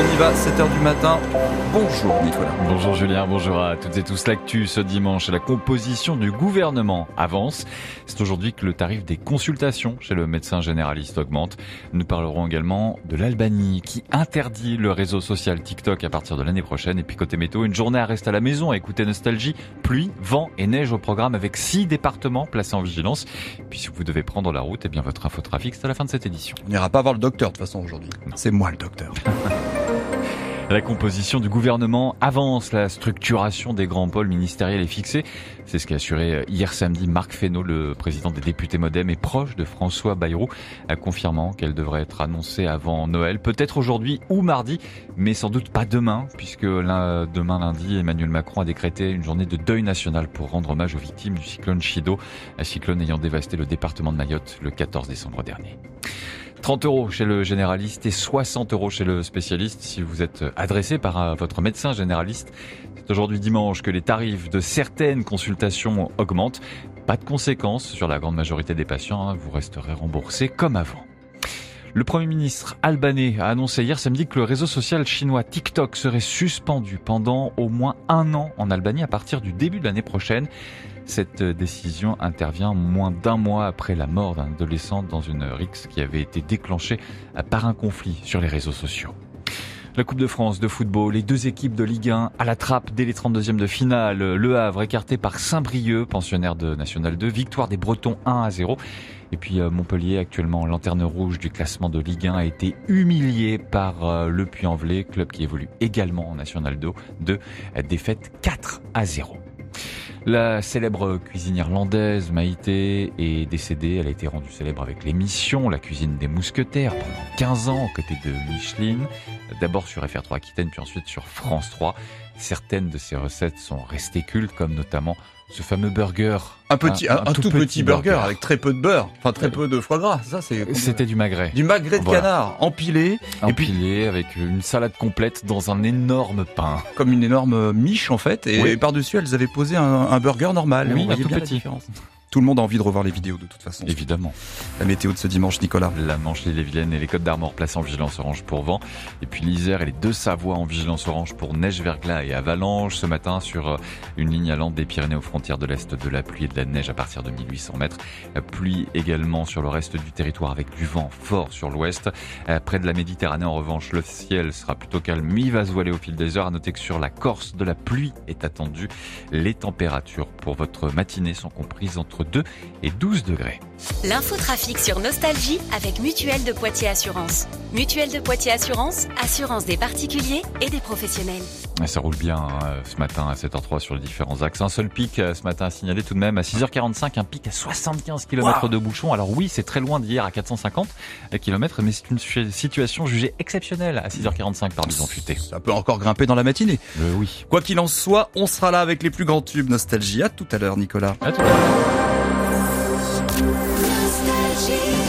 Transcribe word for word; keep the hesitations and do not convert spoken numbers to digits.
on y va, sept heures du matin. Bonjour Nicolas. Bonjour Julien, bonjour à toutes et tous. L'actu ce dimanche, la composition du gouvernement avance. C'est aujourd'hui que le tarif des consultations chez le médecin généraliste augmente. Nous parlerons également de l'Albanie qui interdit le réseau social TikTok à partir de l'année prochaine. Et puis côté météo, une journée à rester à la maison à écouter Nostalgie. Pluie, vent et neige au programme avec six départements placés en vigilance. Et puis si vous devez prendre la route, eh bien votre infotrafic, c'est à la fin de cette édition. On n'ira pas voir le docteur de toute façon aujourd'hui. C'est moi le docteur. La composition du gouvernement avance, la structuration des grands pôles ministériels est fixée. C'est ce qu'a assuré hier samedi Marc Fesneau, le président des députés Modem et proche de François Bayrou, confirmant qu'elle devrait être annoncée avant Noël, peut-être aujourd'hui ou mardi, mais sans doute pas demain, puisque là, demain lundi, Emmanuel Macron a décrété une journée de deuil national pour rendre hommage aux victimes du cyclone Chido, un cyclone ayant dévasté le département de Mayotte le quatorze décembre dernier. trente euros chez le généraliste et soixante euros chez le spécialiste si vous êtes adressé par votre médecin généraliste. C'est aujourd'hui dimanche que les tarifs de certaines consultations augmentent. Pas de conséquences sur la grande majorité des patients, hein, vous resterez remboursé comme avant. Le Premier ministre albanais a annoncé hier samedi que le réseau social chinois TikTok serait suspendu pendant au moins un an en Albanie à partir du début de l'année prochaine. Cette décision intervient moins d'un mois après la mort d'un adolescent dans une rixe qui avait été déclenchée par un conflit sur les réseaux sociaux. La Coupe de France de football, les deux équipes de Ligue un à la trappe dès les trente-deuxièmes de finale. Le Havre écarté par Saint-Brieuc, pensionnaire de National deux. Victoire des Bretons un à zéro. Et puis Montpellier, actuellement lanterne rouge du classement de Ligue un, a été humilié par le Puy-en-Velay, club qui évolue également en National deux. Défaite quatre à zéro. La célèbre cuisine irlandaise Maïté est décédée. Elle a été rendue célèbre avec l'émission La cuisine des mousquetaires pendant quinze ans aux côtés de Micheline. D'abord sur F R trois Aquitaine, puis ensuite sur France trois. Certaines de ses recettes sont restées cultes, comme notamment ce fameux burger. Un petit, un, un, un tout, tout petit, petit burger, burger avec très peu de beurre, enfin très peu de foie gras. Ça, c'est. C'était du magret. Du magret de voilà. canard empilé, empilé et puis avec une salade complète dans un énorme pain. Comme une énorme miche en fait, et oui. par-dessus elles avaient posé un, un burger normal. Oui, un tout petit. Tout le monde a envie de revoir les vidéos de toute façon. Évidemment. La météo de ce dimanche, Nicolas. La Manche, l'Ille-et-Vilaine et les Côtes d'Armor placés en vigilance orange pour vent. Et puis l'Isère et les Deux-Savoies en vigilance orange pour neige, verglas et avalanche. Ce matin, sur une ligne allant des Pyrénées aux frontières de l'Est, de la pluie et de la neige à partir de mille huit cents mètres. Pluie également sur le reste du territoire avec du vent fort sur l'Ouest. Près de la Méditerranée, en revanche, le ciel sera plutôt calme. Mais il va se voiler au fil des heures. À noter que sur la Corse, de la pluie est attendue. Les températures pour votre matinée sont comprises entre deux et douze degrés. L'infotrafic sur Nostalgie avec Mutuelle de Poitiers Assurance. Mutuelle de Poitiers Assurance, assurance des particuliers et des professionnels. Et ça roule bien hein, ce matin à sept heures zéro trois sur les différents axes. Un seul pic ce matin à signaler tout de même à six heures quarante-cinq, un pic à soixante-quinze kilomètres wow. de bouchons. Alors oui, c'est très loin d'hier à quatre cent cinquante kilomètres, mais c'est une situation jugée exceptionnelle à six heures quarante-cinq par Bison Futé. Ça peut encore grimper dans la matinée. Euh, oui. Quoi qu'il en soit, on sera là avec les plus grands tubes Nostalgie. À tout à l'heure, Nicolas. À tout à l'heure. Nostalgie.